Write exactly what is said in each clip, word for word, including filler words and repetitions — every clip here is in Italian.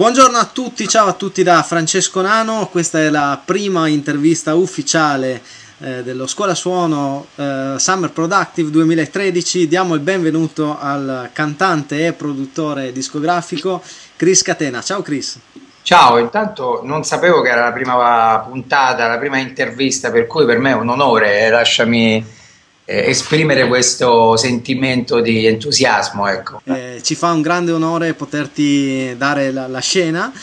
Buongiorno a tutti, ciao a tutti da Francesco Nano. Questa è la prima intervista ufficiale eh, dello Scuola Suono eh, Summer Productive duemilatredici. Diamo il benvenuto al cantante e produttore discografico Chris Catena. Ciao Chris. Ciao, intanto non sapevo che era la prima puntata, la prima intervista, per cui per me è un onore, eh, lasciami eh, esprimere questo sentimento di entusiasmo, ecco. Eh, ci fa un grande onore poterti dare la, la scena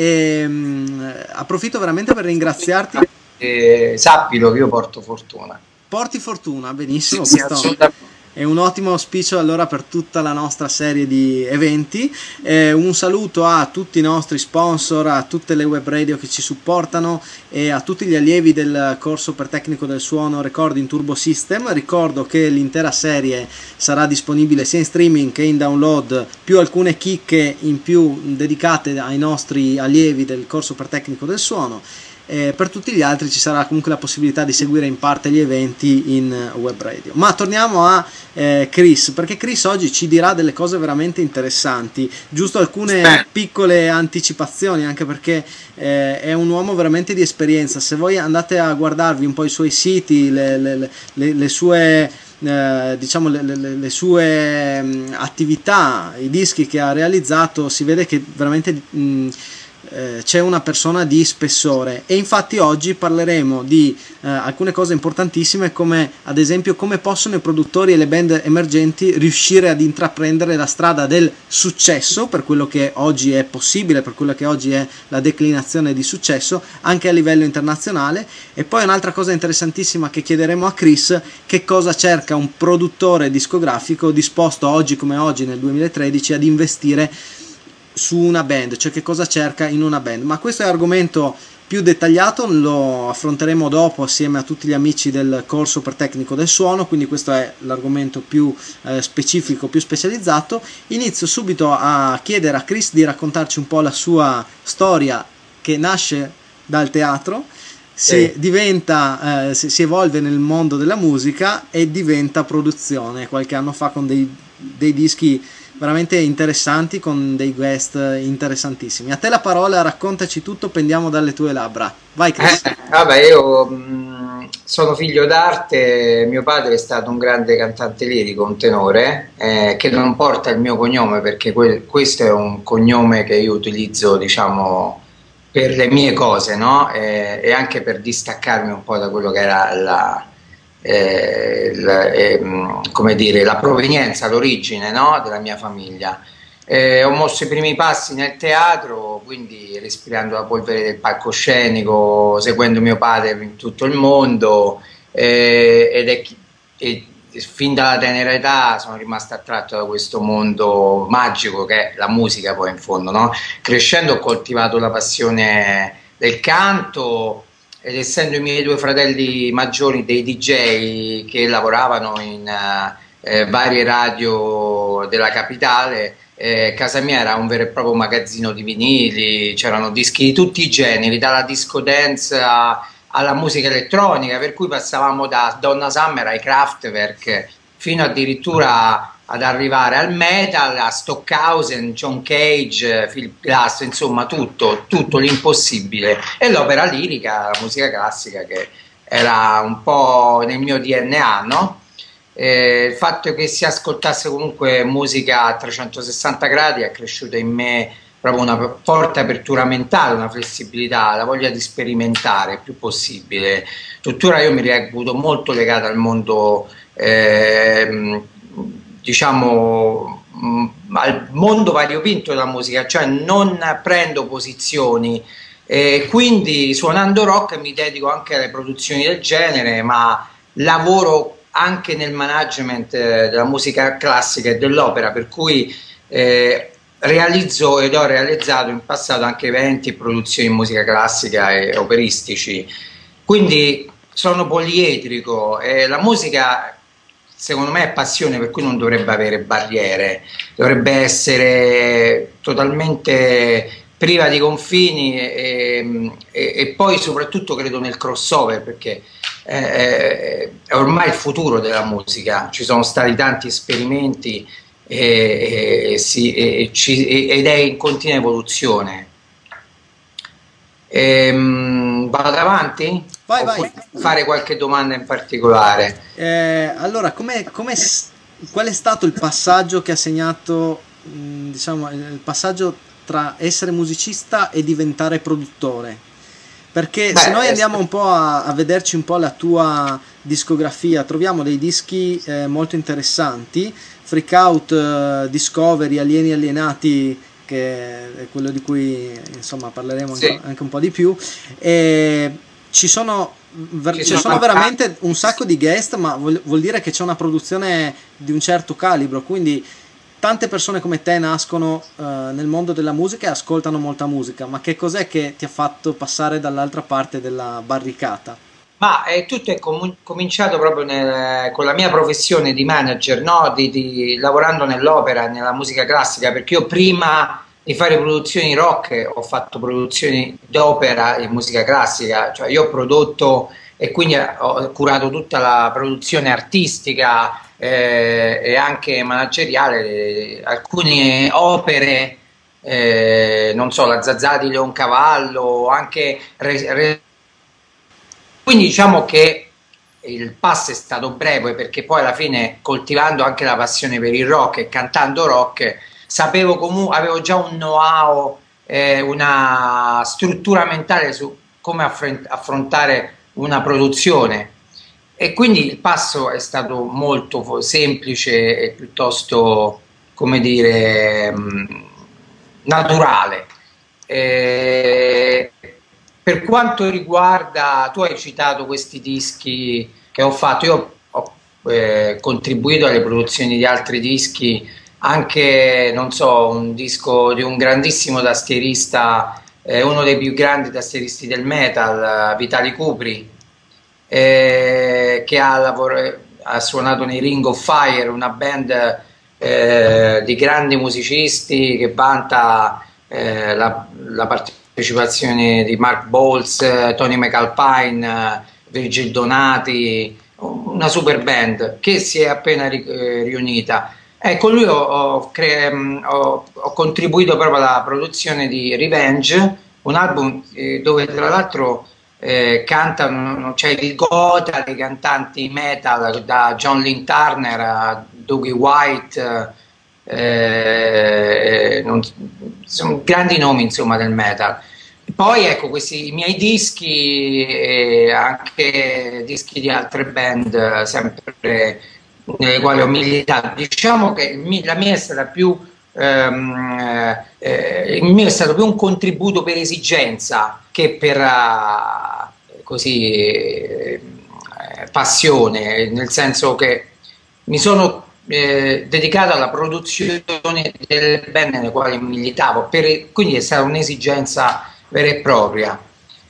e mh, approfitto veramente per ringraziarti. Eh, sappilo che io porto fortuna. Porti fortuna, benissimo, Sì, questo assolutamente. è un ottimo auspicio allora per tutta la nostra serie di eventi. Eh, un saluto a tutti i nostri sponsor, a tutte le web radio che ci supportano e a tutti gli allievi del corso per tecnico del suono Recording Turbo System. Ricordo che l'intera serie sarà disponibile sia in streaming che in download, più alcune chicche in più dedicate ai nostri allievi del corso per tecnico del suono. Eh, per tutti gli altri ci sarà comunque la possibilità di seguire in parte gli eventi in web radio. Ma torniamo a eh, Chris, perché Chris oggi ci dirà delle cose veramente interessanti, giusto alcune piccole anticipazioni, anche perché eh, è un uomo veramente di esperienza. Se voi andate a guardarvi un po' i suoi siti, le, le, le, le sue Eh, diciamo le, le, le sue mh, attività, i dischi che ha realizzato, si vede che veramente mh, eh, c'è una persona di spessore. E infatti oggi parleremo di eh, alcune cose importantissime, come ad esempio come possono i produttori e le band emergenti riuscire ad intraprendere la strada del successo, per quello che oggi è possibile, per quello che oggi è la declinazione di successo anche a livello internazionale. E poi un'altra cosa interessantissima che chiederemo a Chris: che cosa cerca un produttore discografico disposto oggi come oggi nel duemilatredici ad investire su una band, cioè che cosa cerca in una band. Ma questo è argomento più dettagliato, lo affronteremo dopo assieme a tutti gli amici del corso per tecnico del suono, quindi questo è l'argomento più eh, specifico, più specializzato. Inizio subito a chiedere a Chris di raccontarci un po' la sua storia, che nasce dal teatro, si Sì. diventa, eh, si, si evolve nel mondo della musica e diventa produzione qualche anno fa, con dei, dei dischi veramente interessanti, con dei guest interessantissimi. A te la parola, raccontaci tutto, pendiamo dalle tue labbra. Vai Chris. Eh, vabbè, io mh, sono figlio d'arte, mio padre è stato un grande cantante lirico, un tenore, eh, che non porta il mio cognome perché que- questo è un cognome che io utilizzo, diciamo, per le mie cose, no? Eh, e anche per distaccarmi un po' da quello che era la, eh, la- ehm, come dire, la provenienza, l'origine, no? Della mia famiglia. Eh, ho mosso i primi passi nel teatro, quindi respirando la polvere del palcoscenico, seguendo mio padre in tutto il mondo, eh, ed è chi- e fin dalla tenera età sono rimasto attratto da questo mondo magico che è la musica, poi in fondo, no? Crescendo ho coltivato la passione del canto, ed essendo i miei due fratelli maggiori dei D J che lavoravano in eh, varie radio della capitale, eh, casa mia era un vero e proprio magazzino di vinili, c'erano dischi di tutti i generi, dalla disco dance a- alla musica elettronica, per cui passavamo da Donna Summer ai Kraftwerk, fino addirittura ad arrivare al metal, a Stockhausen, John Cage, Philip Glass, insomma tutto, tutto l'impossibile. E l'opera lirica, la musica classica, che era un po' nel mio D N A, no? Eh, il fatto che si ascoltasse comunque musica a trecentosessanta gradi ha cresciuto in me proprio una forte apertura mentale, una flessibilità, la voglia di sperimentare il più possibile. Tuttora io mi reputo molto legato al mondo, ehm, diciamo, mh, al mondo variopinto della musica, cioè non prendo posizioni. E quindi suonando rock mi dedico anche alle produzioni del genere, ma lavoro anche nel management eh, della musica classica e dell'opera, per cui eh, realizzo ed ho realizzato in passato anche eventi e produzioni di musica classica e operistici. Quindi sono poliedrico e la musica, secondo me, è passione, per cui non dovrebbe avere barriere, dovrebbe essere totalmente priva di confini, e, e, e poi soprattutto credo nel crossover, perché eh, è ormai il futuro della musica. Ci sono stati tanti esperimenti e, e, sì, e, ci, ed è in continua evoluzione. Ehm, vado avanti? Vai, vai. Oppure fare qualche domanda in particolare? Eh, allora, com'è, com'è s- qual è stato il passaggio che ha segnato, mh, diciamo, il il passaggio tra essere musicista e diventare produttore? Perché se Beh, noi è andiamo sta- un po' a, a vederci un po' la tua discografia, troviamo dei dischi eh, molto interessanti, Freak Out, eh, Discovery, Alieni Alienati, che è quello di cui insomma parleremo anche, sì, anche un po' di più, e ci sono, ver- ci ci sono sono tanti. veramente un sacco di guest, ma vuol, vuol dire che c'è una produzione di un certo calibro, quindi tante persone come te nascono eh, nel mondo della musica e ascoltano molta musica, ma che cos'è che ti ha fatto passare dall'altra parte della barricata? Ma eh, tutto è comu- cominciato proprio nel- con la mia professione di manager, no? Di, di- lavorando nell'opera, nella musica classica, perché io prima di fare produzioni rock ho fatto produzioni d'opera in musica classica, cioè io ho prodotto e quindi ho curato tutta la produzione artistica eh, e anche manageriale, eh, alcune opere, eh, non so, la Zazà di Leoncavallo, anche re- re- quindi diciamo che il passo è stato breve perché poi alla fine coltivando anche la passione per il rock e cantando rock, sapevo comunque, avevo già un know-how, eh, una struttura mentale su come affront- affrontare una produzione. E quindi il passo è stato molto fo- semplice e piuttosto, come dire, mh, naturale. Eh, per quanto riguarda, tu hai citato questi dischi che ho fatto, io ho eh, contribuito alle produzioni di altri dischi, anche, non so, un disco di un grandissimo tastierista, eh, uno dei più grandi tastieristi del metal, Vitali Cupri, eh, che ha, lavor- ha suonato nei Ring of Fire, una band eh, di grandi musicisti che vanta eh, la, la partecipazione di Mark Bowles, eh, Tony McAlpine, eh, Virgil Donati, una super band che si è appena ri- eh, riunita. Ecco, lui ho, ho cre- mh, ho- ho contribuito proprio alla produzione di Revenge, un album eh, dove tra l'altro eh, cantano, c'è il gota dei cantanti metal da John Lynn Turner a Dougie White, eh, non- sono grandi nomi insomma del metal. Poi ecco questi i miei dischi e anche dischi di altre band eh, sempre nelle quali ho militato. Diciamo che il mi- la mia è stata più ehm, eh, il mio è stato più un contributo per esigenza che per eh, così eh, passione, nel senso che mi sono eh, dedicato alla produzione delle band nelle quali militavo, per- quindi è stata un'esigenza vera e propria.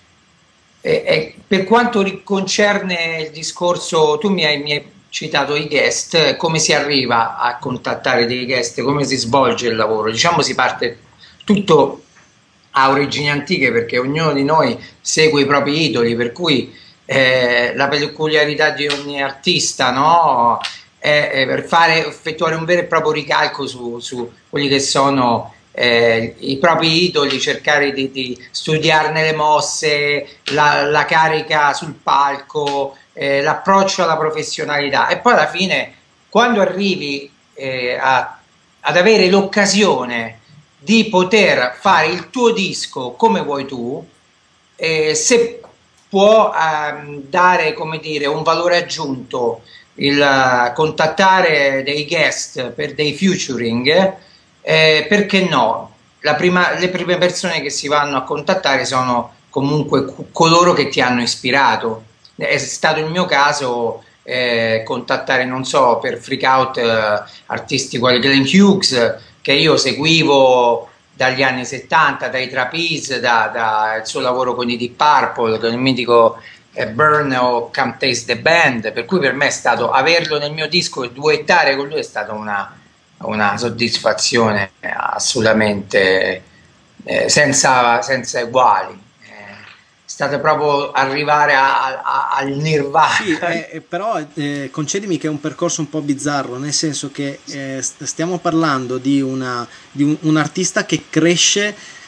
E, e per quanto ri- concerne il discorso, tu mi hai, mi hai citato i guest, come si arriva a contattare dei guest, come si svolge il lavoro? Diciamo si parte tutto a origini antiche perché ognuno di noi segue i propri idoli, per cui eh, la peculiarità di ogni artista, no? È, è per fare, effettuare un vero e proprio ricalco su, su quelli che sono eh, i propri idoli, cercare di, di studiarne le mosse, la, la carica sul palco, eh, l'approccio alla professionalità e poi alla fine quando arrivi eh, a, ad avere l'occasione di poter fare il tuo disco come vuoi tu, eh, se può ehm, dare come dire, un valore aggiunto il eh, contattare dei guest per dei featuring, eh, perché no? La prima- le prime persone che si vanno a contattare sono comunque cu- coloro che ti hanno ispirato. È stato il mio caso eh, contattare, non so, per Freak Out eh, artisti quali Glenn Hughes, che io seguivo dagli anni settanta, dai Trapeze, da, da il suo lavoro con i Deep Purple, con il mitico eh, Burn o Come Taste the Band, per cui per me è stato averlo nel mio disco e duettare con lui è stata una, una soddisfazione assolutamente eh, senza, senza eguali. Eh, è stato proprio arrivare a- a- al Sì, nirvana. eh, eh, però eh, concedimi che è un percorso un po' bizzarro, nel senso che eh, st- stiamo parlando di, una, di un, un artista che cresce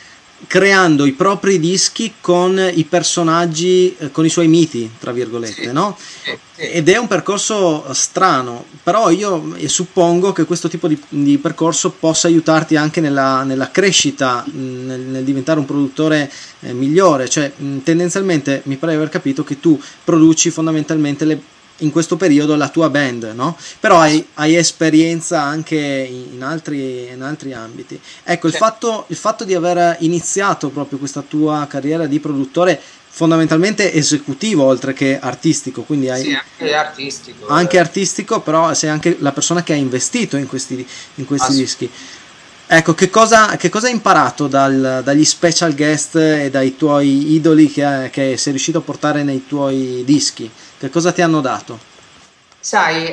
creando i propri dischi con i personaggi, eh, con i suoi miti, tra virgolette, sì, no? Sì, sì. Ed è un percorso strano, però io suppongo che questo tipo di, di percorso possa aiutarti anche nella, nella crescita, nel, nel diventare un produttore eh, migliore. Cioè, mh, tendenzialmente mi pare di aver capito che tu produci fondamentalmente le in questo periodo la tua band, no? Però hai, hai esperienza anche in altri, in altri ambiti. Ecco, il fatto, il fatto di aver iniziato proprio questa tua carriera di produttore fondamentalmente esecutivo oltre che artistico, quindi hai sì, anche artistico, anche eh. artistico, però sei anche la persona che ha investito in questi, in questi dischi. Ecco, che cosa, che cosa hai imparato dal, dagli special guest e dai tuoi idoli che, che sei riuscito a portare nei tuoi dischi? Che cosa ti hanno dato? Sai,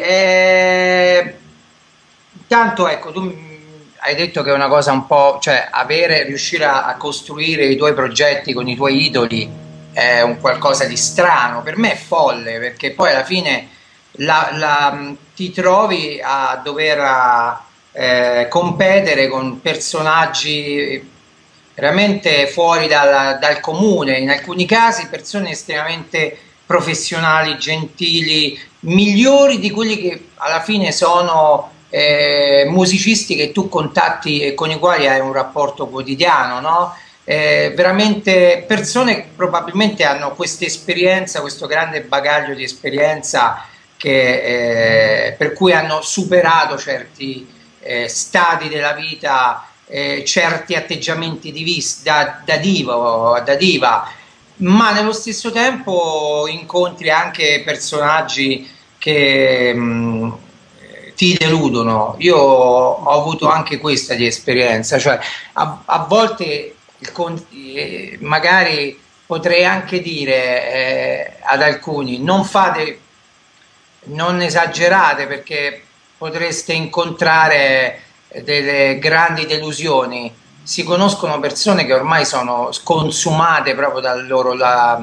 eh, intanto ecco, tu hai detto che è una cosa un po', cioè avere, riuscire a, a costruire i tuoi progetti con i tuoi idoli è un qualcosa di strano, per me è folle, perché poi alla fine la, la, ti trovi a dover eh, competere con personaggi veramente fuori dal, dal comune, in alcuni casi persone estremamente professionali, gentili, migliori di quelli che alla fine sono eh, musicisti che tu contatti e con i quali hai un rapporto quotidiano, no? Eh, veramente persone che probabilmente hanno questa esperienza, questo grande bagaglio di esperienza che, eh, per cui hanno superato certi eh, stadi della vita, eh, certi atteggiamenti di vista, da, da, diva, da diva, ma nello stesso tempo incontri anche personaggi che mh, ti deludono. Io ho avuto anche questa di esperienza, cioè a, a volte il, eh, magari potrei anche dire eh, ad alcuni non fate, non esagerate perché potreste incontrare delle grandi delusioni. Si conoscono persone che ormai sono consumate proprio dal loro la,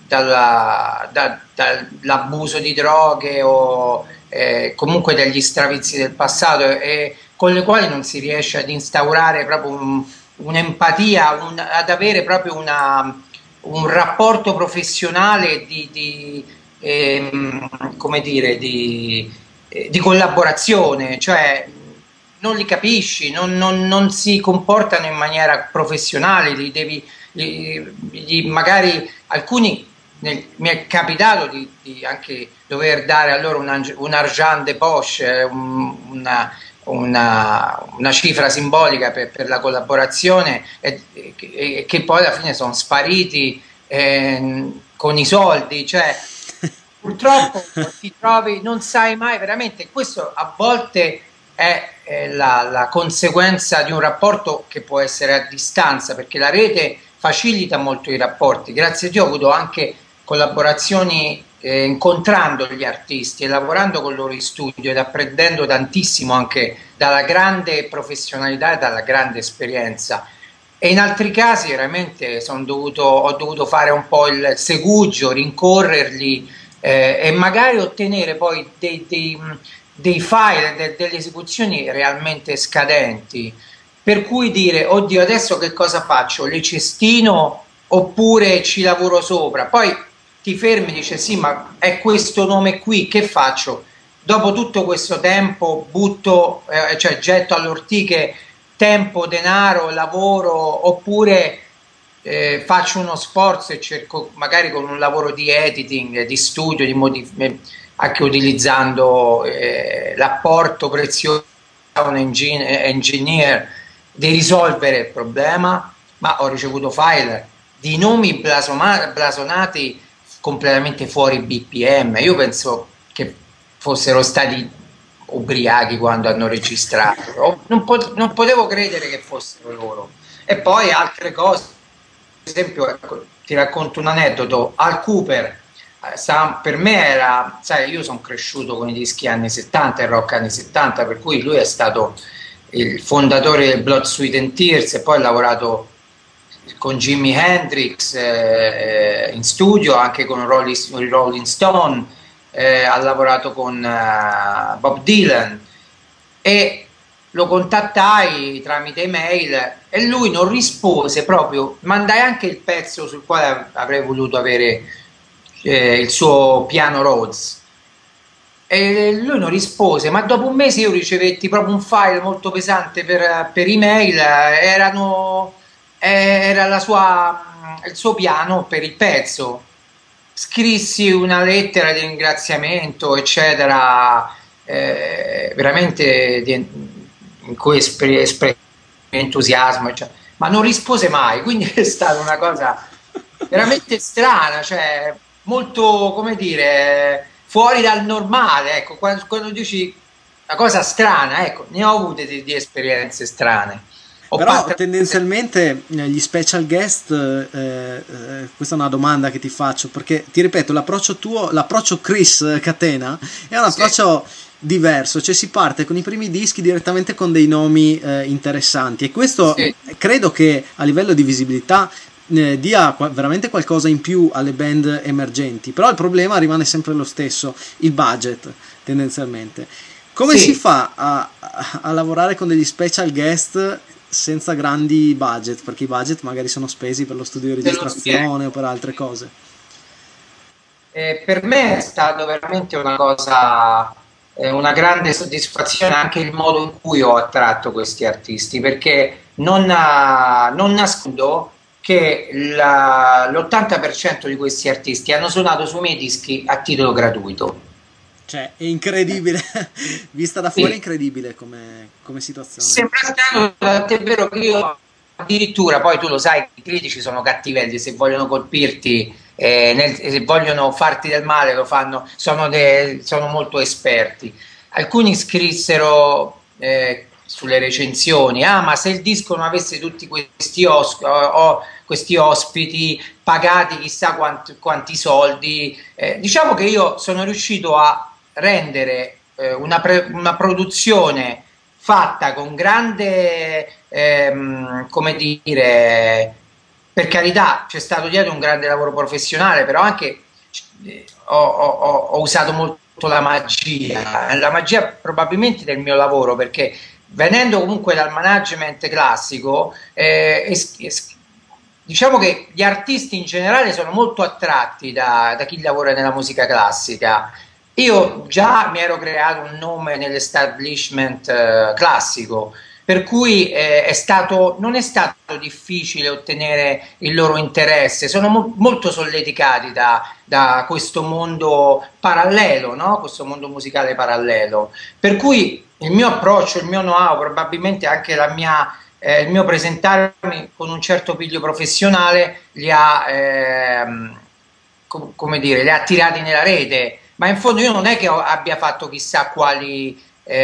dalla, da, dall'abuso di droghe o eh, comunque degli stravizi del passato e con le quali non si riesce ad instaurare proprio un, un'empatia, un, ad avere proprio una, un rapporto professionale di, di ehm, come dire, di, eh, di collaborazione, cioè non li capisci, non, non, non si comportano in maniera professionale, li devi, li, li, magari alcuni nel, mi è capitato di, di anche dover dare a loro un, un argent de poche, un, una, una, una cifra simbolica per, per la collaborazione e, e, e che poi alla fine sono spariti eh, con i soldi, cioè purtroppo ti trovi, non sai mai veramente, questo a volte è, è la, la conseguenza di un rapporto che può essere a distanza, perché la rete facilita molto i rapporti. Grazie a Dio ho avuto anche collaborazioni eh, incontrando gli artisti e lavorando con loro in studio ed apprendendo tantissimo anche dalla grande professionalità e dalla grande esperienza. E in altri casi veramente sono dovuto, ho dovuto fare un po' il segugio, rincorrerli eh, e magari ottenere poi dei, dei, dei file, de, delle esecuzioni realmente scadenti. Per cui dire, oddio, adesso che cosa faccio? Le cestino oppure ci lavoro sopra? Poi ti fermi e dici, sì, ma è questo nome qui, che faccio? Dopo tutto questo tempo butto, eh, cioè getto alle ortiche tempo, denaro, lavoro, oppure eh, faccio uno sforzo e cerco magari con un lavoro di editing, di studio, di modif- anche utilizzando eh, l'apporto prezioso di un engineer di risolvere il problema, ma ho ricevuto file di nomi blasonati completamente fuori B P M. Io penso che fossero stati ubriachi quando hanno registrato, non, pot- non potevo credere che fossero loro. E poi altre cose, per esempio, ecco, ti racconto un aneddoto. Al Cooper, eh, per me era, sai, io sono cresciuto con i dischi anni settanta, il rock anni settanta, per cui lui è stato il fondatore del Blood, Sweat and Tears e poi ha lavorato con Jimi Hendrix eh, in studio, anche con Rolling, Rolling Stone, eh, ha lavorato con uh, Bob Dylan e lo contattai tramite email e lui non rispose proprio, mandai anche il pezzo sul quale avrei voluto avere eh, il suo piano Rhodes. E lui non rispose, ma dopo un mese io ricevetti proprio un file molto pesante per, per email, erano, era la sua, il suo piano per il pezzo. Scrissi una lettera di ringraziamento, eccetera, eh, veramente di, in cui esprime espre entusiasmo, eccetera, ma non rispose mai, quindi è stata una cosa veramente strana, cioè molto, come dire, fuori dal normale, ecco, quando, quando dici una cosa strana, ecco, ne ho avute di, di esperienze strane. Ho Però tendenzialmente gli special guest, eh, eh, questa è una domanda che ti faccio, perché ti ripeto, l'approccio tuo, l'approccio Chris Catena è un approccio sì. diverso, cioè si parte con i primi dischi direttamente con dei nomi eh, interessanti, e questo sì. credo che a livello di visibilità eh, dia veramente qualcosa in più alle band emergenti, però il problema rimane sempre lo stesso, il budget tendenzialmente. Come sì. si fa a, a, a lavorare con degli special guest senza grandi budget, perché i budget magari sono spesi per lo studio di registrazione o per altre cose? Eh, per me è stato veramente una cosa, eh, una grande soddisfazione anche il modo in cui ho attratto questi artisti, perché non, ha, non nascondo che l'ottanta per cento di questi artisti hanno suonato sui miei dischi a titolo gratuito. Cioè, è incredibile, vista da fuori sì. è incredibile come, come situazione. Sembra strano, tant'è vero che io addirittura, poi tu lo sai, i critici sono cattivelli, se vogliono colpirti, eh, nel, se vogliono farti del male lo fanno, sono, de, sono molto esperti. Alcuni scrissero eh, sulle recensioni, ah ma se il disco non avesse tutti questi, os o, questi ospiti pagati chissà quanti, quanti soldi, eh, diciamo che io sono riuscito a rendere eh, una, una produzione fatta con grande, ehm, come dire, per carità c'è stato dietro un grande lavoro professionale, però anche eh, ho, ho, ho usato molto la magia, la magia probabilmente del mio lavoro, perché venendo comunque dal management classico, eh, es, es, diciamo che gli artisti in generale sono molto attratti da, da chi lavora nella musica classica. Io già mi ero creato un nome nell'establishment eh, classico, per cui eh, è stato, non è stato difficile ottenere il loro interesse, sono mo molto solleticati da, da questo mondo parallelo, no? Questo mondo musicale parallelo, per cui il mio approccio, il mio know-how, probabilmente anche la mia, eh, il mio presentarmi con un certo piglio professionale li ha, ehm, com come dire, li ha tirati nella rete. Ma in fondo io non è che abbia fatto chissà quali,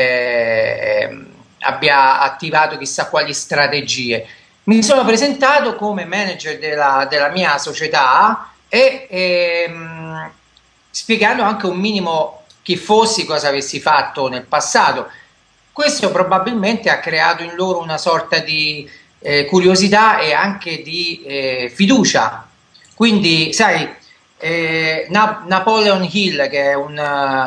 eh, abbia attivato chissà quali strategie. Mi sono presentato come manager della, della mia società e ehm, spiegando anche un minimo chi fossi, cosa avessi fatto nel passato. Questo probabilmente ha creato in loro una sorta di eh, curiosità e anche di eh, fiducia. Quindi, sai, Eh, Na Napoleon Hill, che è un,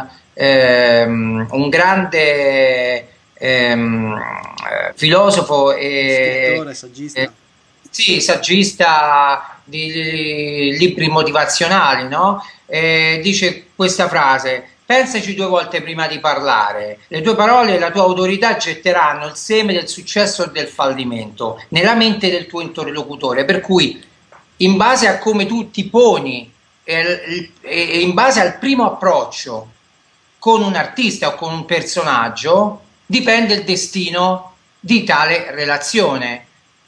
ehm, un grande ehm, filosofo e scrittore, saggista, eh, sì, saggista di, di libri motivazionali, no? Eh, dice questa frase: pensaci due volte prima di parlare, le tue parole e la tua autorità getteranno il seme del successo o del fallimento nella mente del tuo interlocutore, per cui in base a come tu ti poni e in base al primo approccio con un artista o con un personaggio dipende il destino di tale relazione,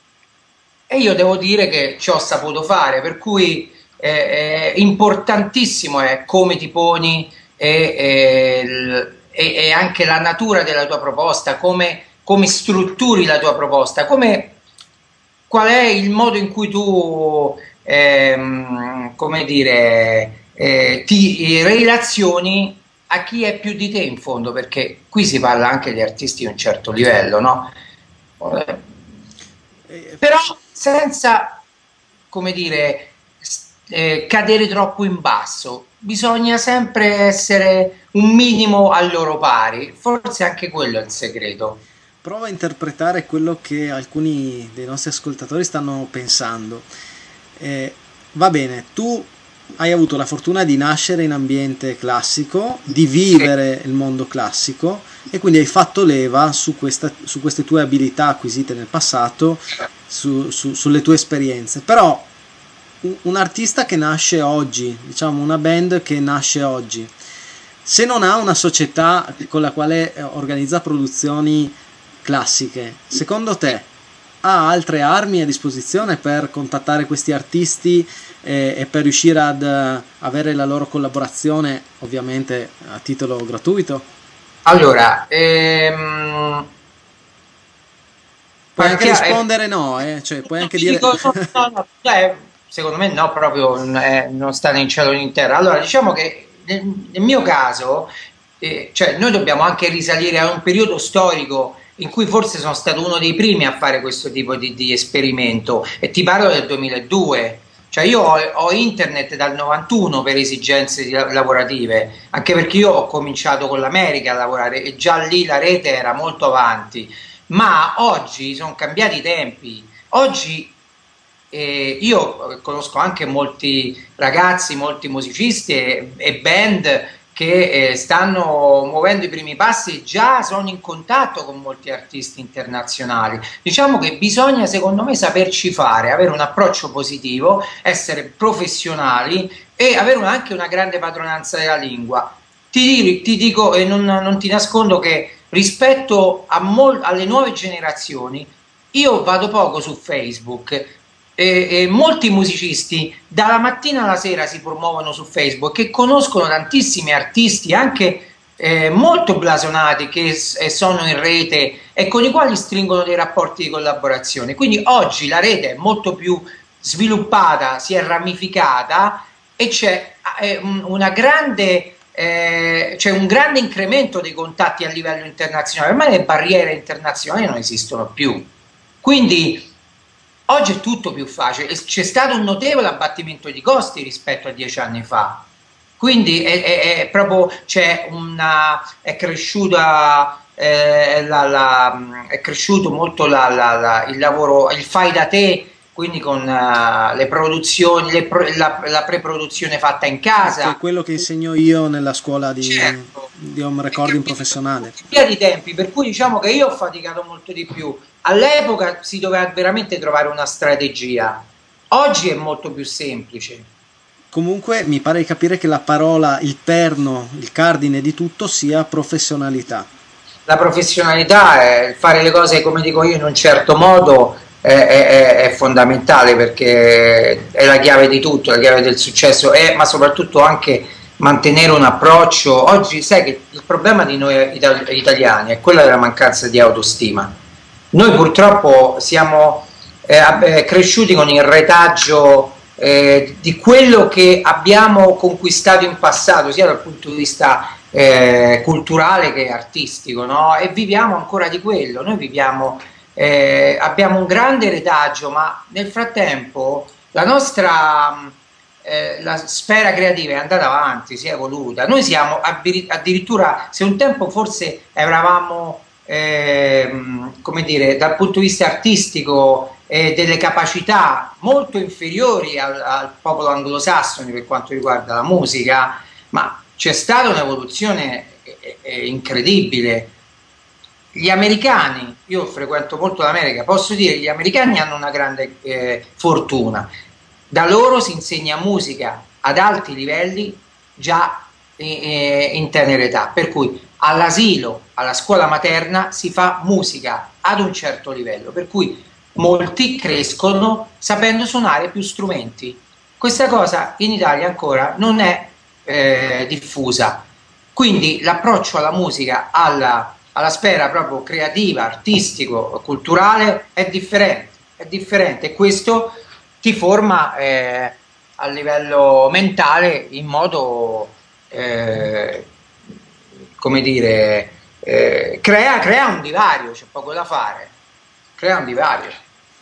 e io devo dire che ci ho saputo fare, per cui eh, è importantissimo è come ti poni e, e, e anche la natura della tua proposta, come, come strutturi la tua proposta, come, qual è il modo in cui tu Ehm, come dire, eh, ti relazioni a chi è più di te in fondo, perché qui si parla anche di artisti di un certo livello, no? Eh, però senza, come dire, eh, cadere troppo in basso, bisogna sempre essere un minimo al loro pari, forse anche quello è il segreto. prova a interpretare quello che alcuni dei nostri ascoltatori stanno pensando. Eh, va bene, tu hai avuto la fortuna di nascere in ambiente classico, di vivere il mondo classico, e quindi hai fatto leva su, questa, su queste tue abilità acquisite nel passato, su, su, sulle tue esperienze. Però un, un artista che nasce oggi, diciamo una band che nasce oggi, se non ha una società con la quale organizza produzioni classiche, secondo te ha altre armi a disposizione per contattare questi artisti e, e per riuscire ad uh, avere la loro collaborazione, ovviamente a titolo gratuito? Allora, ehm, Puoi anche partia- eh, rispondere no, eh? Cioè, puoi no, anche ti dire... dico, no, no, no, cioè, secondo me no, proprio eh, non sta né in cielo né in terra. Allora, diciamo che nel, nel mio caso, eh, cioè, noi dobbiamo anche risalire a un periodo storico in cui forse sono stato uno dei primi a fare questo tipo di, di esperimento, e ti parlo del duemiladue. Cioè io ho, ho internet dal novantuno per esigenze di- lavorative, anche perché io ho cominciato con l'America a lavorare e già lì la rete era molto avanti. Ma oggi sono cambiati i tempi. Oggi eh, io conosco anche molti ragazzi, molti musicisti e, e band che eh, stanno muovendo i primi passi e già sono in contatto con molti artisti internazionali. Diciamo che bisogna, secondo me, saperci fare, avere un approccio positivo, essere professionali e avere una- anche una grande padronanza della lingua. Ti, ti dico e non, non ti nascondo che rispetto a mol- alle nuove generazioni, io vado poco su Facebook e, e molti musicisti dalla mattina alla sera si promuovono su Facebook e conoscono tantissimi artisti anche eh, molto blasonati che s- eh, sono in rete e con i quali stringono dei rapporti di collaborazione. Quindi oggi la rete è molto più sviluppata, si è ramificata e c'è eh, un- una grande eh, c'è un grande incremento dei contatti a livello internazionale. Ormai le barriere internazionali non esistono più. Quindi oggi è tutto più facile e c'è stato un notevole abbattimento di costi rispetto a dieci anni fa. Quindi è, è, è proprio c'è una è cresciuta eh, la, la, è cresciuto molto la, la, la, il lavoro, il fai da te, quindi con uh, le produzioni, le pro, la, la pre-produzione fatta in Sì, che è casa. quello che insegno io nella scuola di, Certo, di home è che recording professionale. via di tempi, per cui diciamo che io ho faticato molto di più. All'epoca si doveva veramente trovare una strategia, oggi è molto più semplice. Comunque mi pare di capire che la parola, il perno, il cardine di tutto sia professionalità. La professionalità è fare le cose come dico io in un certo modo è, è, è fondamentale perché è la chiave di tutto, la chiave del successo, è, ma soprattutto anche mantenere un approccio. Oggi sai che il problema di noi italiani è quella della mancanza di autostima. Noi purtroppo siamo eh, cresciuti con il retaggio eh, di quello che abbiamo conquistato in passato, sia dal punto di vista eh, culturale che artistico, no? E viviamo ancora di quello. Noi viviamo, eh, abbiamo un grande retaggio, ma nel frattempo la nostra eh, la sfera creativa è andata avanti, si è evoluta. Noi siamo addirittura, se un tempo forse eravamo ehm, come dire, dal punto di vista artistico e delle capacità molto inferiori al, al popolo anglosassone per quanto riguarda la musica, ma c'è stata un'evoluzione eh, eh, incredibile. Gli americani, io frequento molto l'America, posso dire che gli americani hanno una grande eh, fortuna. Da loro si insegna musica ad alti livelli già eh, in tenera età, per cui all'asilo, alla scuola materna si fa musica ad un certo livello, per cui molti crescono sapendo suonare più strumenti. Questa cosa in Italia ancora non è eh, diffusa, quindi l'approccio alla musica, alla, alla sfera proprio creativa, artistico, culturale è differente, è differente e questo ti forma eh, a livello mentale in modo eh, come dire eh, crea, crea un divario, c'è poco da fare, crea un divario.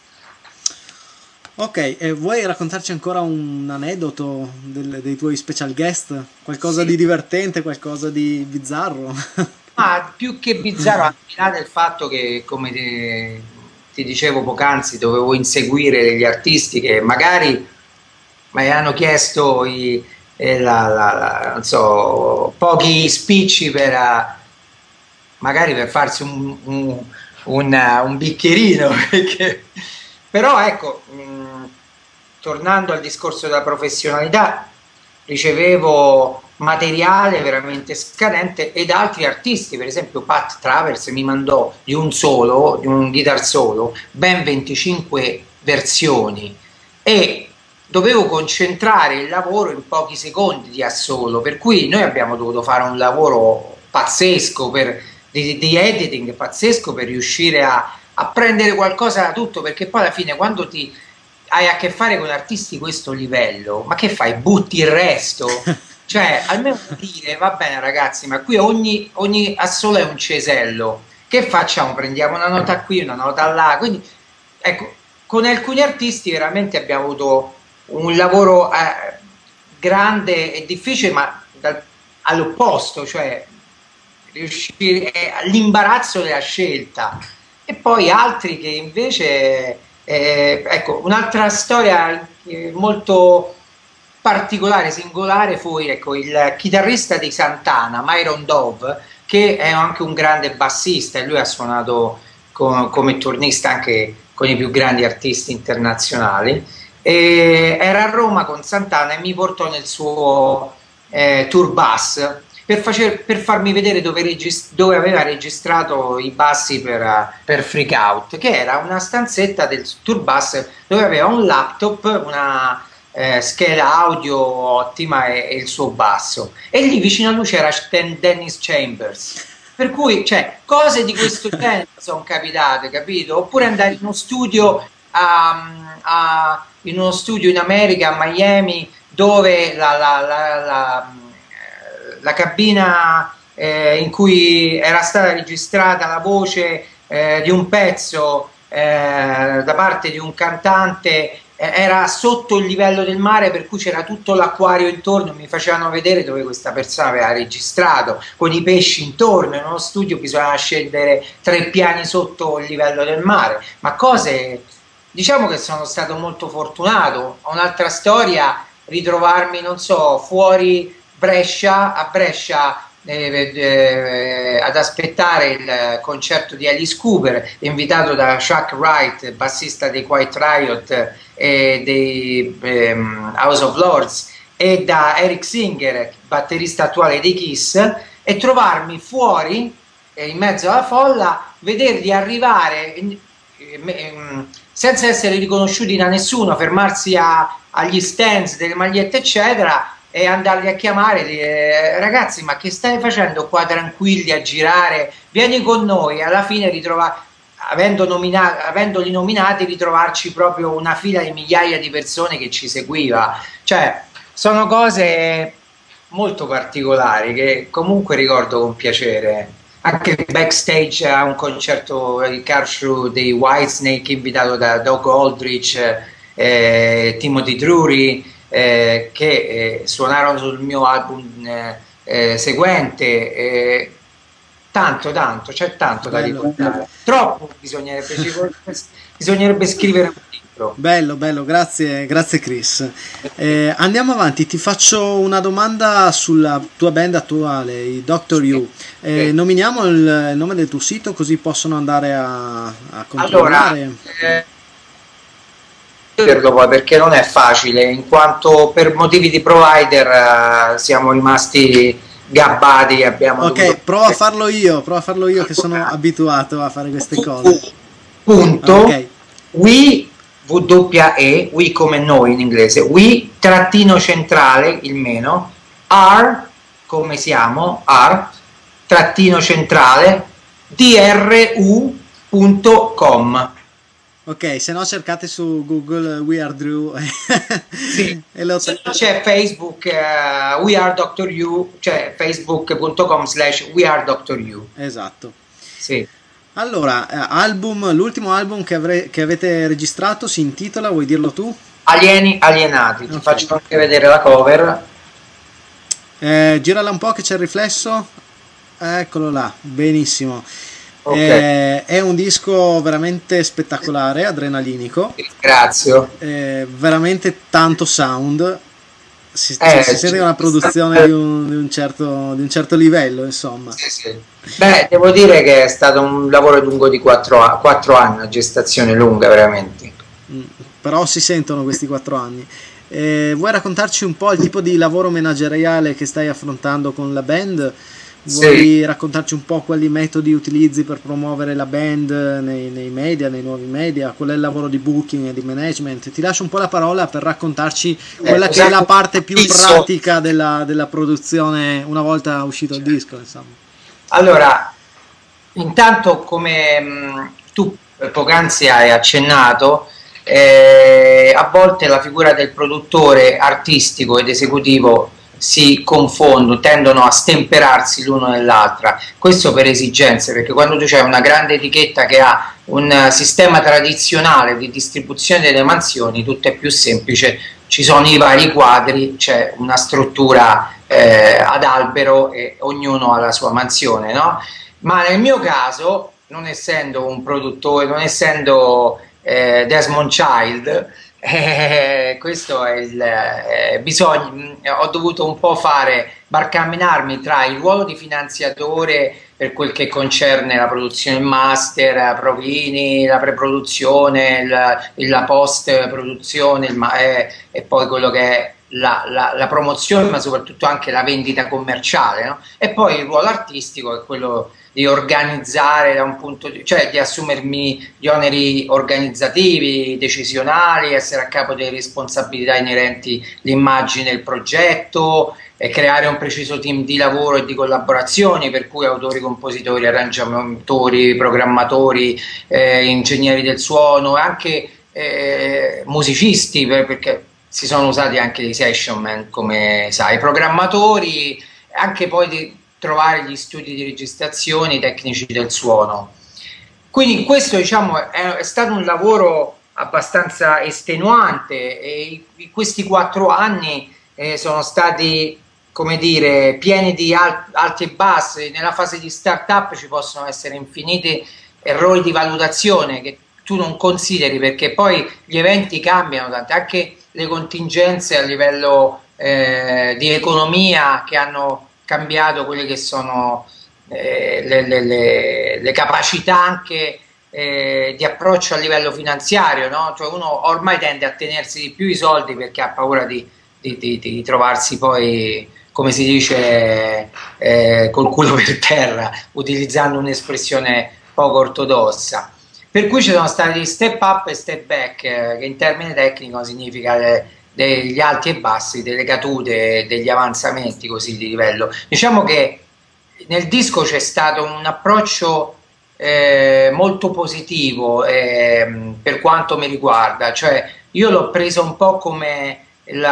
Ok, e vuoi raccontarci ancora un aneddoto del- dei tuoi special guest? Qualcosa Sì. di divertente, qualcosa di bizzarro? ma più che bizzarro, al di là del fatto che, come ti, ti dicevo poc'anzi, dovevo inseguire degli artisti che magari mi hanno chiesto i, eh, la, la, la, non so, pochi spicci per, uh, magari per farsi un, un, un, uh, un bicchierino, perché, però ecco, mh, tornando al discorso della professionalità, ricevevo materiale veramente scadente ed altri artisti, per esempio Pat Travers mi mandò di un solo, di un guitar solo, ben venticinque versioni e dovevo concentrare il lavoro in pochi secondi di assolo, per cui noi abbiamo dovuto fare un lavoro pazzesco per, di, di editing pazzesco per riuscire a, a prendere qualcosa da tutto, perché poi alla fine quando ti hai a che fare con artisti di questo livello, ma che fai? Butti il resto? Cioè, almeno dire, va bene ragazzi, ma qui ogni, ogni assolo è un cesello, che facciamo? Prendiamo una nota qui, una nota là, quindi ecco, con alcuni artisti veramente abbiamo avuto un lavoro eh, grande e difficile, ma dal, all'opposto, cioè riuscire all'imbarazzo della scelta, e poi altri che invece eh, ecco, un'altra storia eh, molto particolare, singolare fu ecco, il chitarrista di Santana, Myron Dove, che è anche un grande bassista e lui ha suonato com come turnista anche con i più grandi artisti internazionali. E era a Roma con Santana e mi portò nel suo eh, tour bus per, facer, per farmi vedere dove, dove aveva registrato i bassi per, per Freak Out, che era una stanzetta del tour bus dove aveva un laptop, una eh, scheda audio ottima e, e il suo basso, e lì vicino a lui c'era Dennis Chambers, per cui cioè, cose di questo genere sono capitate, capito? Oppure andare in uno studio a, a in uno studio in America, a Miami, dove la, la, la, la, la cabina eh, in cui era stata registrata la voce eh, di un pezzo eh, da parte di un cantante eh, era sotto il livello del mare, per cui c'era tutto l'acquario intorno, mi facevano vedere dove questa persona aveva registrato, con i pesci intorno, in uno studio bisognava scendere tre piani sotto il livello del mare, ma cose... Diciamo che sono stato molto fortunato. Un'altra storia, ritrovarmi, non so, fuori Brescia, a Brescia eh, eh, ad aspettare il concerto di Alice Cooper, invitato da Chuck Wright, bassista dei Quiet Riot e dei ehm, House of Lords, e da Eric Singer, batterista attuale dei Kiss, e trovarmi fuori eh, in mezzo alla folla, vederli arrivare senza essere riconosciuti da nessuno, fermarsi a, agli stands delle magliette eccetera e andarli a chiamare, dire, ragazzi ma che stai facendo qua tranquilli a girare, vieni con noi, alla fine ritrova, avendo nomina, avendoli nominati ritrovarci proprio una fila di migliaia di persone che ci seguiva, cioè sono cose molto particolari che comunque ricordo con piacere. Anche backstage a un concerto, il car show dei Whitesnake invitato da Doug Aldrich, eh, Timothy Drury, eh, che eh, suonarono sul mio album eh, eh, seguente, eh, tanto tanto, c'è tanto da ricordare, troppo bisognerebbe, bisognerebbe scrivere un libro. Bello, bello, grazie, grazie Chris. Eh, andiamo avanti, ti faccio una domanda sulla tua band attuale, i Doctor You. Eh, sì. Nominiamo il nome del tuo sito così possono andare a, a controllare. Allora, eh, poi perché non è facile, in quanto per motivi di provider uh, siamo rimasti gabbati. Abbiamo ok, dovuto... prova a farlo io, prova a farlo io che sono abituato a fare queste cose. Punto. Okay. We W E, we come noi in inglese, we trattino centrale, il meno, are, come siamo, are, trattino centrale, dru punto com. Ok, se no cercate su Google We Are Drew. Sì. E lo... c'è Facebook, uh, We Are Doctor You, cioè facebook punto com slash We Are Doctor You. Esatto. Sì. Allora, album, l'ultimo album che, avre, che avete registrato si intitola, vuoi dirlo tu? Alieni alienati, ti okay. Faccio anche vedere la cover. Eh, girala un po' che c'è il riflesso. Eccolo là, benissimo. Okay. Eh, è un disco veramente spettacolare, adrenalinico. Ringrazio. Eh, veramente tanto sound. Si, cioè, Eh, si sente una produzione di un, di un certo, di un certo livello, insomma. sì, sì. Beh, devo dire che è stato un lavoro lungo di quattro anni, una gestazione lunga veramente. Mm, però si sentono questi quattro anni. Eh, vuoi raccontarci un po' il tipo di lavoro manageriale che stai affrontando con la band? Vuoi Sì. raccontarci un po' quali metodi utilizzi per promuovere la band nei, nei media, nei nuovi media? Qual è il lavoro di booking e di management? Ti lascio un po' la parola per raccontarci Eh, quella che è la usando parte più fisso. pratica della, della produzione una volta uscito il disco, insomma. Allora, intanto come mh, tu poc'anzi hai accennato, eh, a volte la figura del produttore artistico ed esecutivo si confondono, tendono a stemperarsi l'uno nell'altra. Questo per esigenze, perché quando tu c'hai una grande etichetta che ha un sistema tradizionale di distribuzione delle mansioni, tutto è più semplice, ci sono i vari quadri, c'è una struttura eh, ad albero e ognuno ha la sua mansione, no? Ma nel mio caso, non essendo un produttore, non essendo eh, Desmond Child, eh, questo è il eh, bisogno, ho dovuto un po' fare, barcamenarmi tra il ruolo di finanziatore per quel che concerne la produzione in master, provini, la preproduzione, la, la post-produzione il, eh, e poi quello che è la, la, la promozione, ma soprattutto anche la vendita commerciale, no? E poi il ruolo artistico è quello di organizzare da un punto di, cioè di assumermi gli oneri organizzativi, decisionali, essere a capo delle responsabilità inerenti all'immagine del progetto, e creare un preciso team di lavoro e di collaborazioni, per cui autori, compositori, arrangiatori, programmatori, eh, ingegneri del suono, anche eh, musicisti, perché si sono usati anche dei session man, come sai, programmatori, anche poi di trovare gli studi di registrazione, i tecnici del suono. Quindi questo, diciamo, è, è stato un lavoro abbastanza estenuante, e i, questi quattro anni eh, sono stati, come dire, pieni di al, alti e bassi. Nella fase di startup ci possono essere infiniti errori di valutazione che tu non consideri, perché poi gli eventi cambiano tanto, anche le contingenze a livello eh, di economia che hanno cambiato quelle che sono eh, le, le, le, le capacità anche eh, di approccio a livello finanziario, no? Cioè uno ormai tende a tenersi di più i soldi perché ha paura di, di, di, di trovarsi poi, come si dice, eh, col culo per terra, utilizzando un'espressione poco ortodossa. Per cui ci sono stati step up e step back, eh, che in termine tecnico significa le, degli alti e bassi, delle cadute, degli avanzamenti così di livello. Diciamo che nel disco c'è stato un approccio eh, molto positivo eh, per quanto mi riguarda, cioè io l'ho preso un po' come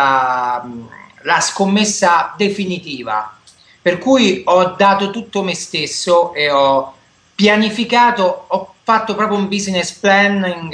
la, la scommessa definitiva, per cui ho dato tutto me stesso e ho pianificato, ho fatto proprio un business planning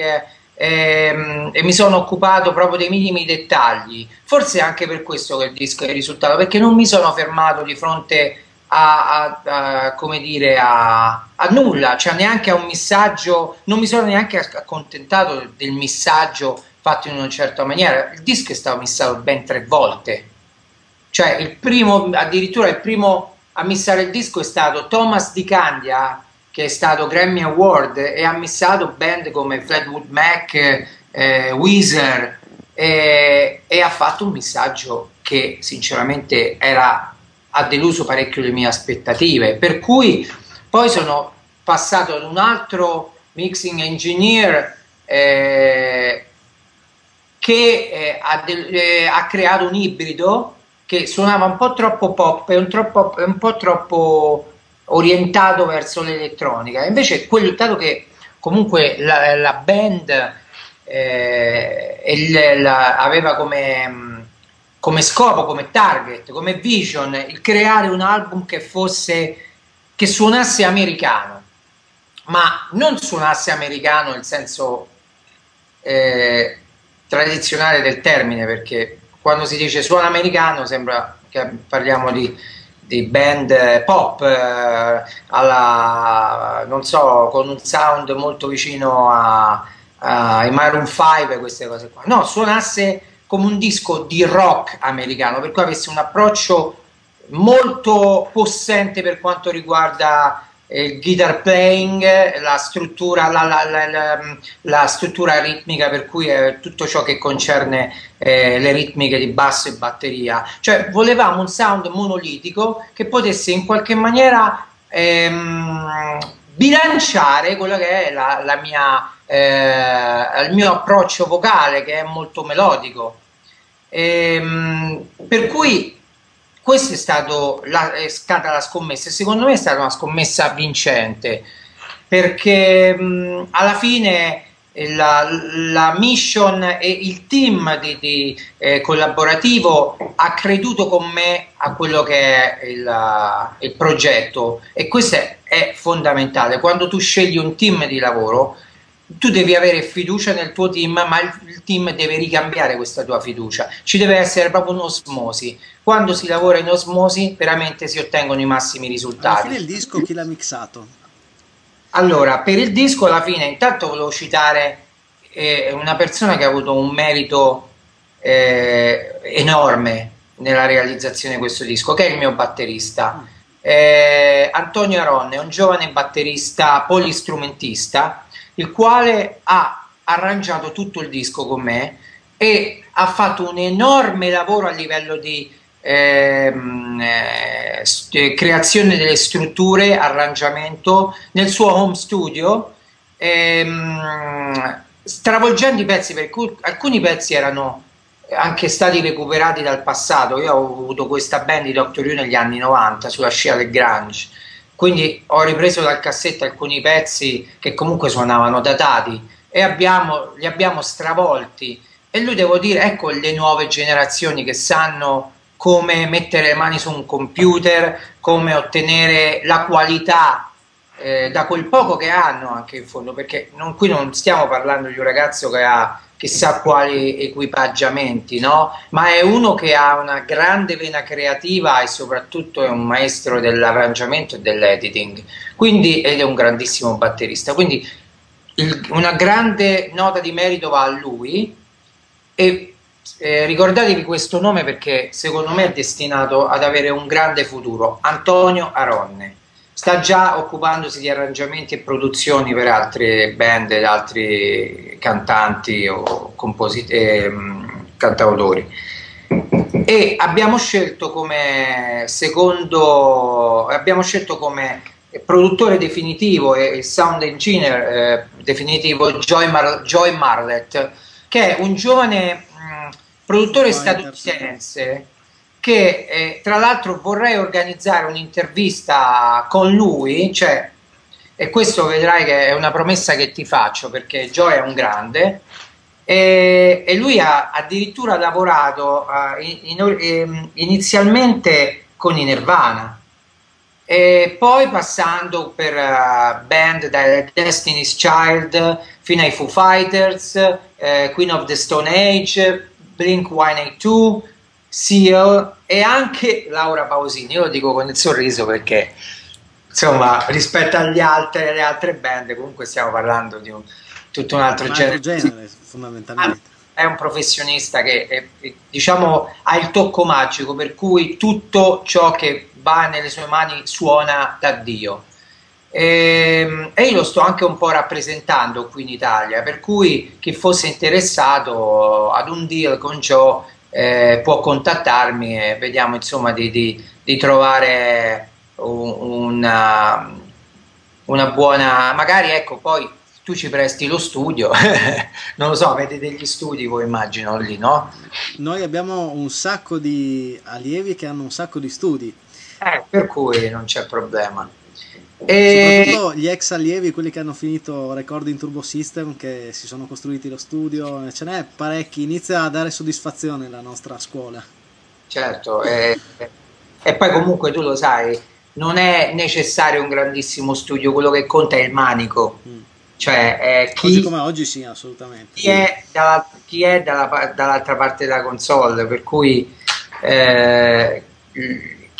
ehm, e mi sono occupato proprio dei minimi dettagli. Forse anche per questo che il disco è risultato, perché non mi sono fermato di fronte a, a, a come dire, a, a nulla, cioè neanche a un messaggio, non mi sono neanche accontentato del messaggio fatto in una certa maniera. Il disco è stato missato ben tre volte, cioè il primo, addirittura il primo a missare il disco è stato Thomas Di Candia, che è stato Grammy Award, e ha missato band come Fleetwood Mac, eh, Weezer, eh, e ha fatto un missaggio che sinceramente era, ha deluso parecchio le mie aspettative, per cui poi sono passato ad un altro mixing engineer eh, che eh, ha, eh, ha creato un ibrido che suonava un po' troppo pop e un, troppo, un po' troppo orientato verso l'elettronica. Invece quello, dato che comunque la, la band eh, il, la, aveva come, come scopo, come target, come vision il creare un album che fosse, che suonasse americano, ma non suonasse americano nel senso eh, tradizionale del termine, perché quando si dice suono americano sembra che parliamo di di band pop, eh, alla, non so, con un sound molto vicino a, ai Maroon cinque, queste cose qua. No, suonasse come un disco di rock americano, per cui avesse un approccio molto possente per quanto riguarda il guitar playing, la struttura, la, la, la, la, la struttura ritmica, per cui è tutto ciò che concerne eh, le ritmiche di basso e batteria. Cioè volevamo un sound monolitico che potesse in qualche maniera ehm, bilanciare quello che è la, la mia, eh, il mio approccio vocale, che è molto melodico. Ehm, per cui questa è, stato la, è stata la scommessa, e secondo me è stata una scommessa vincente, perché mh, alla fine la, la mission e il team di, di, eh, collaborativo ha creduto con me a quello che è il, il progetto, e questo è, è fondamentale. Quando tu scegli un team di lavoro, tu devi avere fiducia nel tuo team, ma il, il team deve ricambiare questa tua fiducia, ci deve essere proprio un'osmosi. Quando si lavora in osmosi veramente si ottengono i massimi risultati. Alla fine il disco chi l'ha mixato? Allora, per il disco alla fine intanto volevo citare eh, una persona che ha avuto un merito eh, enorme nella realizzazione di questo disco, che è il mio batterista. Eh, Antonio Aronne è un giovane batterista polistrumentista, il quale ha arrangiato tutto il disco con me e ha fatto un enorme lavoro a livello di ehm, eh, creazione delle strutture, arrangiamento nel suo home studio, ehm, stravolgendo i pezzi, perché alcuni pezzi erano anche stati recuperati dal passato. Io ho avuto questa band di Doctor Who negli anni novanta sulla scia del grunge, quindi ho ripreso dal cassetto alcuni pezzi che comunque suonavano datati e abbiamo, li abbiamo stravolti. E lui, devo dire, ecco le nuove generazioni che sanno come mettere le mani su un computer, come ottenere la qualità eh, da quel poco che hanno, anche in fondo, perché non, qui non stiamo parlando di un ragazzo che ha chissà quali equipaggiamenti, no? Ma è uno che ha una grande vena creativa e soprattutto è un maestro dell'arrangiamento e dell'editing, quindi, ed è un grandissimo batterista, quindi il, una grande nota di merito va a lui. E eh, ricordatevi questo nome, perché secondo me è destinato ad avere un grande futuro. Antonio Aronne sta già occupandosi di arrangiamenti e produzioni per altre band ed altri cantanti o composit- eh, cantautori, e abbiamo scelto come secondo abbiamo scelto come produttore definitivo e sound engineer eh, definitivo Joy, Mar- Joy Marlett, che è un giovane mh, produttore statunitense che eh, tra l'altro vorrei organizzare un'intervista con lui, cioè, e questo vedrai che è una promessa che ti faccio, perché Joe è un grande e, e lui ha addirittura lavorato uh, in, in, inizialmente con i Nirvana, e poi passando per uh, band da Destiny's Child fino ai Foo Fighters, uh, Queen of the Stone Age, Blink centottantadue, Seal e anche Laura Pausini. Io lo dico con il sorriso perché insomma rispetto agli altri, alle altre band comunque stiamo parlando di un, tutto un altro, un genere, altro genere fondamentalmente. È un professionista che è, diciamo, ha il tocco magico, per cui tutto ciò che va nelle sue mani suona da Dio. E, e io lo sto anche un po' rappresentando qui in Italia, per cui chi fosse interessato ad un deal con Joe eh, può contattarmi e vediamo insomma di, di, di trovare una, una buona, magari ecco poi tu ci presti lo studio, non lo so, avete degli studi voi immagino lì, no? Noi abbiamo un sacco di allievi che hanno un sacco di studi. Eh, per cui non c'è problema. E... soprattutto gli ex allievi, quelli che hanno finito Recording Turbo System, che si sono costruiti lo studio, ce n'è parecchi, inizia a dare soddisfazione la nostra scuola. Certo, e, e poi comunque tu lo sai, non è necessario un grandissimo studio, quello che conta è il manico. Mm. Cioè, eh, chi, oggi come oggi sì, assolutamente. Chi è, dalla, chi è dalla, dall'altra parte della console, per cui eh,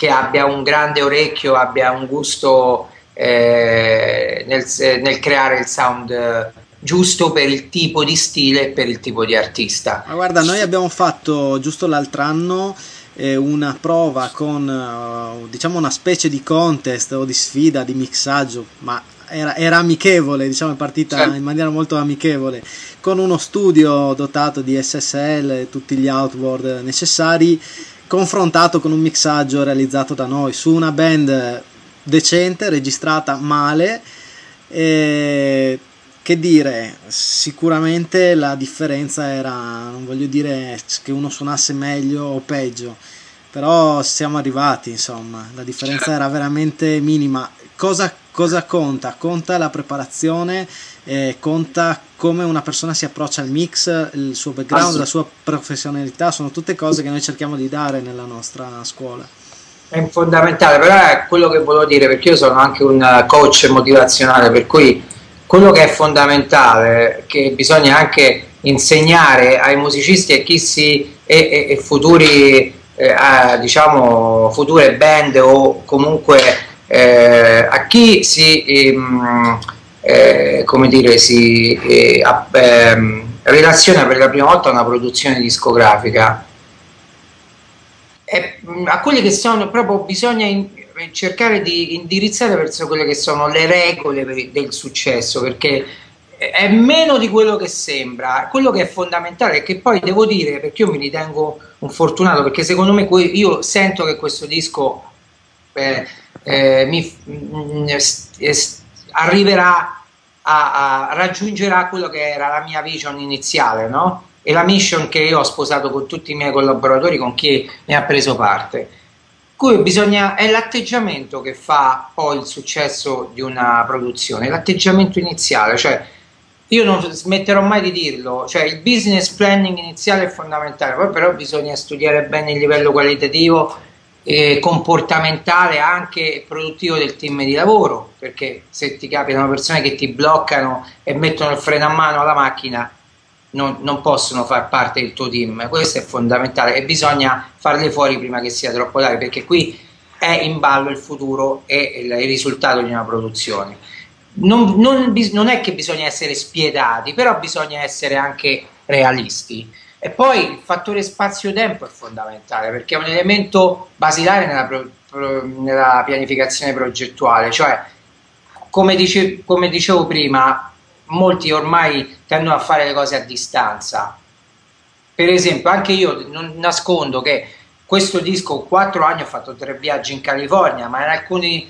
che abbia un grande orecchio, abbia un gusto eh, nel, nel creare il sound giusto per il tipo di stile e per il tipo di artista. Ma guarda, noi abbiamo fatto giusto l'altro anno eh, una prova con uh, diciamo una specie di contest o di sfida di mixaggio, ma era, era amichevole, diciamo, è partita certo. in maniera molto amichevole, con uno studio dotato di S S L e tutti gli outboard necessari, confrontato con un mixaggio realizzato da noi su una band decente, registrata male. E che dire, sicuramente la differenza era, non voglio dire che uno suonasse meglio o peggio, però siamo arrivati, insomma, la differenza era veramente minima. Cosa, cosa conta? Conta la preparazione, eh, conta come una persona si approccia al mix, il suo background, ah, sì. la sua professionalità, sono tutte cose che noi cerchiamo di dare nella nostra scuola. È fondamentale, però è quello che volevo dire, perché io sono anche un coach motivazionale, per cui quello che è fondamentale, che bisogna anche insegnare ai musicisti e chi si e, e, e futuri eh, a, diciamo future band o comunque eh, a chi si ehm, eh, come dire si eh, eh, relaziona per la prima volta a una produzione discografica, e a quelli che sono proprio bisogna in, cercare di indirizzare verso quelle che sono le regole per, del successo, perché è meno di quello che sembra. Quello che è fondamentale è che poi devo dire, perché io mi ritengo un fortunato, perché secondo me io sento che questo disco eh, eh, mi, mh, arriverà a, a raggiungerà quello che era la mia vision iniziale, no? E la mission che io ho sposato con tutti i miei collaboratori, con chi ne ha preso parte. Cui bisogna, è l'atteggiamento che fa poi il successo di una produzione, l'atteggiamento iniziale, cioè io non smetterò mai di dirlo, cioè il business planning iniziale è fondamentale, poi però bisogna studiare bene il livello qualitativo e comportamentale anche produttivo del team di lavoro, perché se ti capitano persone che ti bloccano e mettono il freno a mano alla macchina, Non, non possono far parte del tuo team. Questo è fondamentale e bisogna farle fuori prima che sia troppo tardi, perché qui è in ballo il futuro e il, il risultato di una produzione. Non, non, non è che bisogna essere spietati, però bisogna essere anche realisti. E poi il fattore spazio-tempo è fondamentale, perché è un elemento basilare nella, pro, pro, nella pianificazione progettuale, cioè come, dice, come dicevo prima, molti ormai tendono a fare le cose a distanza. Per esempio, anche io non nascondo che questo disco, quattro anni ho fatto tre viaggi in California, ma in alcuni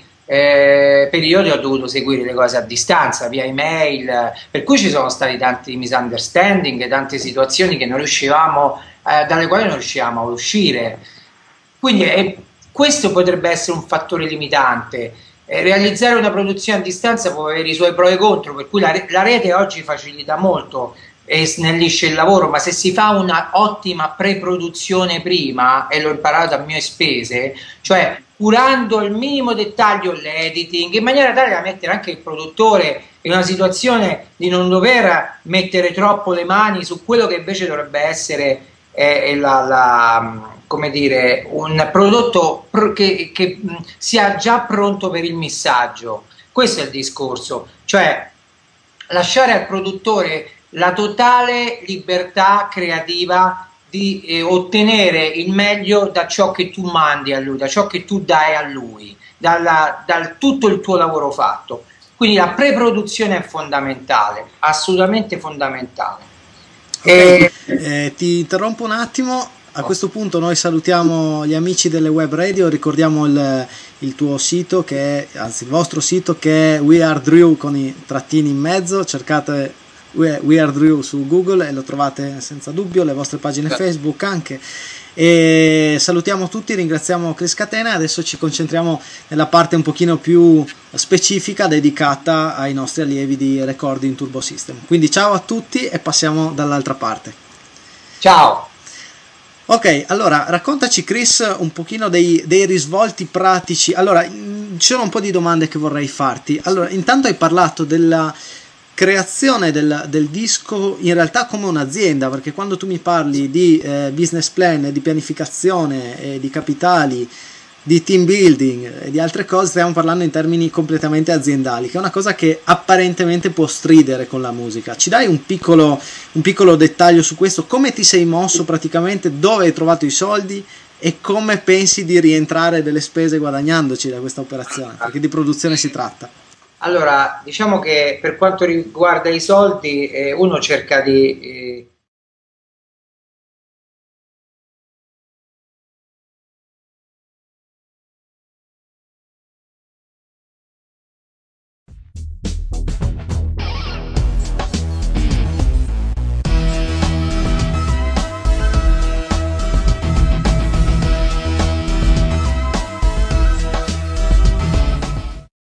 eh, periodi ho dovuto seguire le cose a distanza, via email, per cui ci sono stati tanti misunderstanding, tante situazioni che non riuscivamo, eh, dalle quali non riuscivamo a uscire. Quindi eh, questo potrebbe essere un fattore limitante. Eh, realizzare una produzione a distanza può avere i suoi pro e contro, per cui la, re la rete oggi facilita molto e snellisce il lavoro, ma se si fa una ottima pre-produzione prima, e l'ho imparato a mie spese, cioè curando il minimo dettaglio l'editing, in maniera tale da mettere anche il produttore in una situazione di non dover mettere troppo le mani su quello che invece dovrebbe essere eh, la, la come dire, un prodotto che, che sia già pronto per il missaggio. Questo è il discorso, cioè lasciare al produttore la totale libertà creativa di eh, ottenere il meglio da ciò che tu mandi a lui, da ciò che tu dai a lui, dalla, dal tutto il tuo lavoro fatto. Quindi la pre-produzione è fondamentale, assolutamente fondamentale. Okay. E... Eh, ti interrompo un attimo. A questo punto noi salutiamo gli amici delle web radio, ricordiamo il, il tuo sito, che è, anzi il vostro sito, che è We Are Drew con i trattini in mezzo, cercate We, We Are Drew su Google e lo trovate senza dubbio, le vostre pagine Facebook anche. E salutiamo tutti, ringraziamo Chris Catena. Adesso ci concentriamo nella parte un pochino più specifica dedicata ai nostri allievi di Recording Turbo System. Quindi ciao a tutti e passiamo dall'altra parte. Ciao. Ok, allora raccontaci Chris un pochino dei, dei risvolti pratici. Allora, ci sono un po' di domande che vorrei farti. Allora, intanto hai parlato della creazione del, del disco in realtà come un'azienda, perché quando tu mi parli di eh, business plan, di pianificazione e di capitali, di team building e di altre cose, stiamo parlando in termini completamente aziendali, che è una cosa che apparentemente può stridere con la musica. Ci dai un piccolo, un piccolo dettaglio su questo? Come ti sei mosso praticamente, dove hai trovato i soldi e come pensi di rientrare delle spese guadagnandoci da questa operazione, perché di produzione si tratta. Allora, diciamo che per quanto riguarda i soldi, eh, uno cerca di, eh,